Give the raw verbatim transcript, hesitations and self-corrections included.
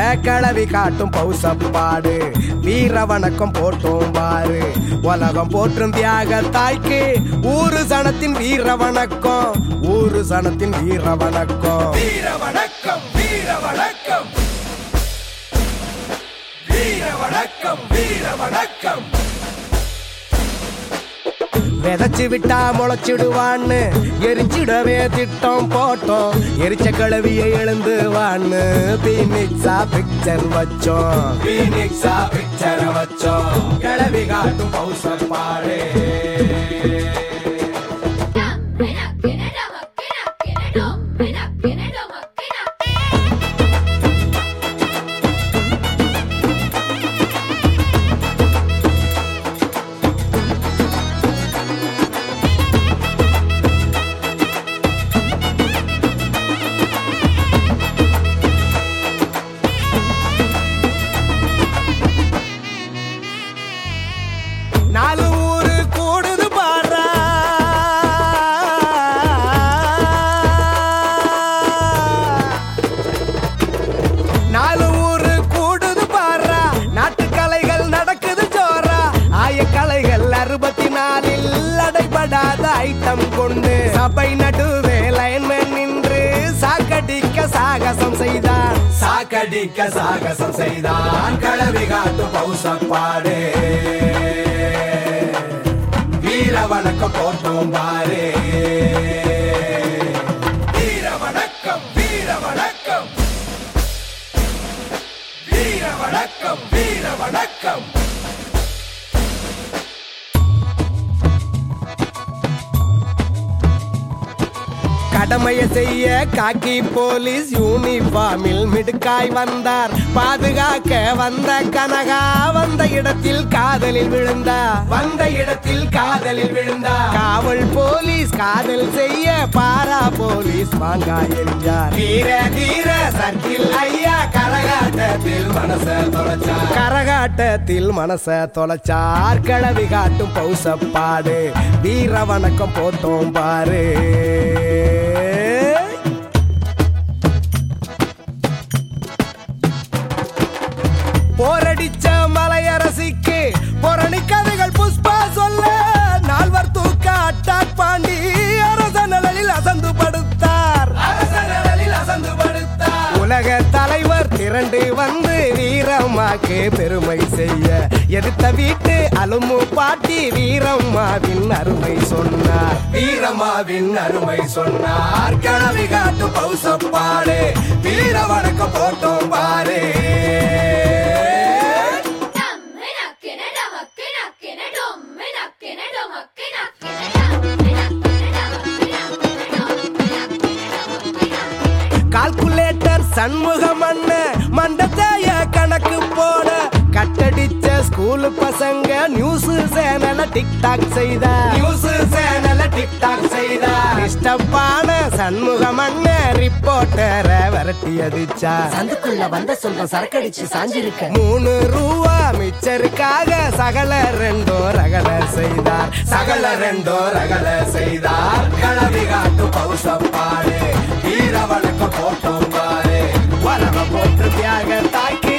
கிளவி காட்டும் பௌசப்பாடு வீர வணக்கம் போட்டோம் பாரு உலகம் போற்றும் தியாக தாய்க்கு ஊரு சனத்தின் வீர வணக்கம் ஊரு சனத்தின் வீர வணக்கம் வீர வணக்கம் வீர வணக்கம் வீர வணக்கம் வீர வணக்கம் விதைச்சு விட்டா முளைச்சிடுவான்னு எரிச்சிடவே திட்டம் போட்டோம் எரிச்ச கிளவியை எழுந்து வான்னு பீனிக்ஸா பிக்சர் வச்சோம் பீனிக்ஸா பிக்சர் வச்சோம் கிளவி காட்டும் பௌசப்பாடு நாலு ஊரு கூடுது பாரா நாலு ஊரு கூடுது பாரா நாட்டு கலைகள் நடக்குது ஜோரா ஆய கலைகள் அறுபத்தி நாலில் அடைபடாத ஐட்டம் கொண்டு சபை நடுவே லைன்மேன் நின்று சாக்கடிக்க சாகசம் செய்தான் சாக்கடிக்க சாகசம் செய்தான் கிளவி காட்டும் பௌசப்பாடு வீர வணக்கம் போட்டோம் பாரு வீர வணக்கம் வீர வணக்கம் வீர வணக்கம் வீர வணக்கம் கடமையை செய்ய காக்கி போலீஸ் யூனிஃபார்மில் மிடுக்காய் வந்தார் பாதுகாக்க வந்த கனகா வந்த இடத்தில் காதலில் விழுந்தார் வந்த இடத்தில் காதலில் விழுந்தார் காவல் போலீஸ் காதல் செய்ய பாரா போலீஸ் மாங்காய் எறிஞ்சார் வீர தீர சர்க்கில் ஐயா கரகாட்டத்தில் மனச தொலைச்சார் கரகாட்டத்தில் மனச தொலைச்சார் கிளவி காட்டும் பௌசப்பாடு வீர வணக்கம் போட்டோம் பாரு போரடிச்ச மலையரசிக்கு பொரணி கதைகள் புஷ்பா சொல்ல நால்வர் தூக்க அட்டாக் பாண்டி அரச நிழலில் அசந்து படுத்தார் அரச நிழலில் அசந்து படுத்தார் உலக தலைவர் திரண்டு வந்து வீரம்மாக்கு பெருமை செய்ய எதிர்த்த வீட்டு அலுமு பாட்டி வீரம்மாவின் அருமை சொன்னார் வீரம்மாவின் அருமை சொன்னார் கிளவி காட்டும் பௌசப்பாடு வீர வணக்கம் போட்டோம் பாரு கால்குலேட்டர் சண்முகம் அண்ண மண்டத்தைய கணக்கு போட கட்டடிச்ச ஸ்கூல் பசங்க நியூஸ் சேனல டிக்டாக் செய்தார் நியூஸ் சேனல டிக்டாக் செய்தார் இஷ்டப்பான சண்முகம் அண்ண ரிப்போர்ட்டரை விரட்டி அடிச்சார் சந்துக்குள்ள வந்த சொல்றோம் சரக்கடிச்சு சாஞ்சிருக்க மூணு ரூபா மிச்சருக்காக சகல ரெண்டோ ரகல செய்தார் சகல ரெண்டோ ரகல செய்தார் கிளவி காட்டும் பௌசப்பாடு வீர வணக்கம் போட்டோம் பாரு வரவ போட்டு தியாக தாய்க்கு